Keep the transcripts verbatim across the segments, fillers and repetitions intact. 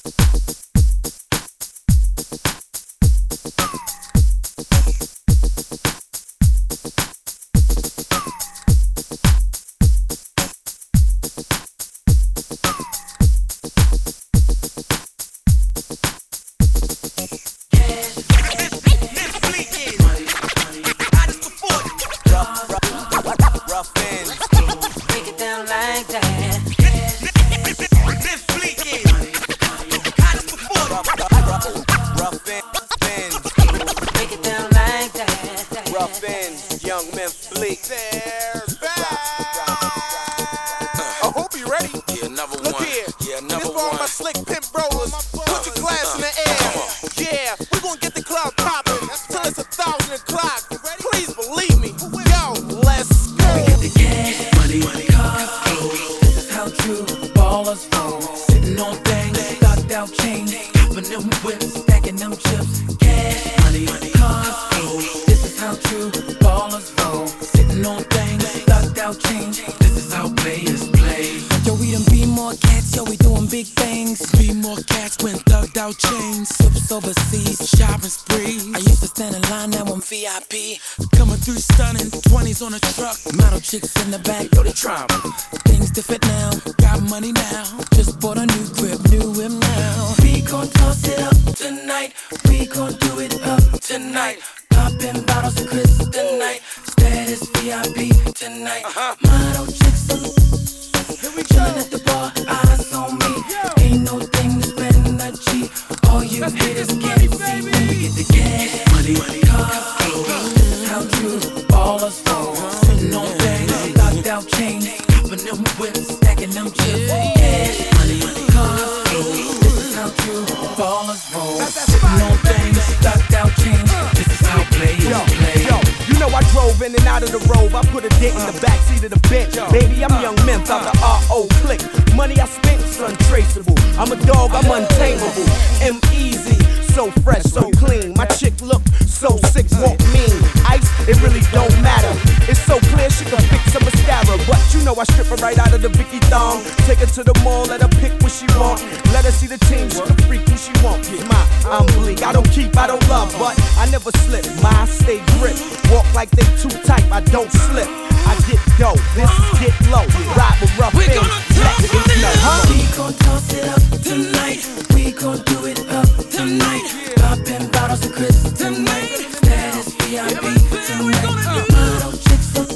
Chicks in the back, yo, they try me. Things different now, got money now. Just bought a new crib, new whip now. We gon' toss it up tonight. We gon' do it up tonight. Poppin' bottles of Chris tonight. Status V I P tonight. Uh-huh. Model chicks up. Chillin' at the bar, eyes on me. Ain't no thing to spend energy. All you haters can't see me. We get the cash, money, money, cars, clothes. How true ballers roll. Sitting on things, locked out chains. Poppin' them whips, stacking them chips. Cash, money, money, cars, clothes. This is how true ballers roll. Sitting on things, locked out chains. This is how players play. Yo, you know I drove in and out of the Rover. I put a dick in the backseat of the bench. Baby, I'm Young Memphis out the R O click. Money I spent is untraceable. I'm a dog, I'm untamable. M easy, so fresh, so clean. My chick look so sick, walk mean. Ice, it really don't matter. It's so clear she can fix a mascara. But you know I strip her right out of the Vicky thong. Take her to the mall, let her pick what she want. Let her see the team, she can freak who she want. My, I'm bleak, I don't keep, I don't love, but I never slip. My, stay grip. Walk like they too tight, I don't slip. I get dope, this is get low. Ride with rough we things, gonna let it know, huh? We gon' toss it up tonight. We gon' do it up tonight. Poppin' bottles of Chris tonight. Status V I P tonight. Model chicks up.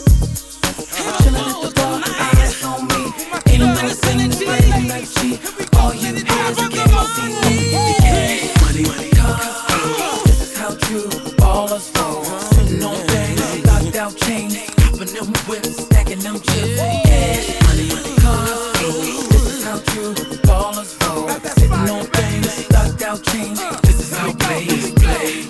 Chillin' at the bar, eyes on me. Ain't no thing to spend like she. All you haters can't see me. Cash, money, money, cars, clothes. This is how true ballers roll. Sitting on things, locked out chains. Poppin' them whips, stacking them chips. Cash, money, money, cars, clothes. This is how true ballers roll. Sitting on things, locked out chains. This is how players play.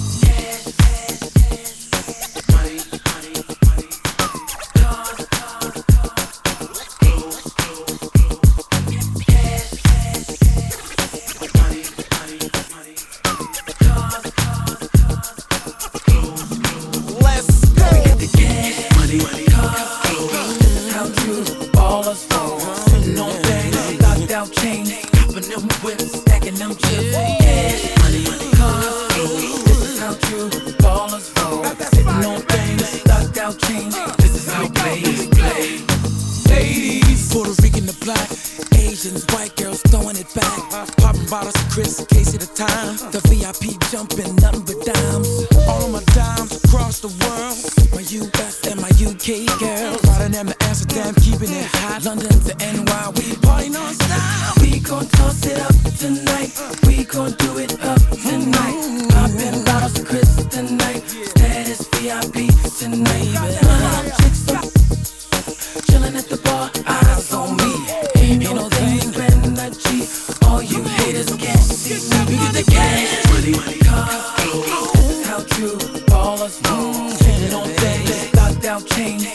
Money, money, money. Cars, cars, cars. Clothes, clothes, clothes. Cash, cash, cash. Money, money, money. Cars, cars, cars. Clothes, clothes. Let's go. We get the cash, money, money, cars, clothes. This is how true ballers roll. Sitting on things, locked out chains. Poppin' them whips, stacking them chips. Cash, money, money, cars, clothes. This is how true ballers roll. Sitting on things, locked out chains. This is how players play. Ladies, Puerto Rican to black, Asians, white girls throwing it back. Popping bottles of Chris, case at a time. The V I P jumping, nothing but dimes. All of my dimes across the world. My U S and my U K girls. Rotterdam to Amsterdam, keeping it hot. London to N Y, we party non-stop. We gon' toss it up tonight. We gon' do it up tonight. Popping bottles of Chris tonight. Status V I P tonight. Model chicks up. Chillin' at the bar, eyes on me. Ain't no thing to spend energy. All you haters can't see me. We get the cash, money, money, cars, clothes. This is how true ballers roll. Sitting on things, locked out chains.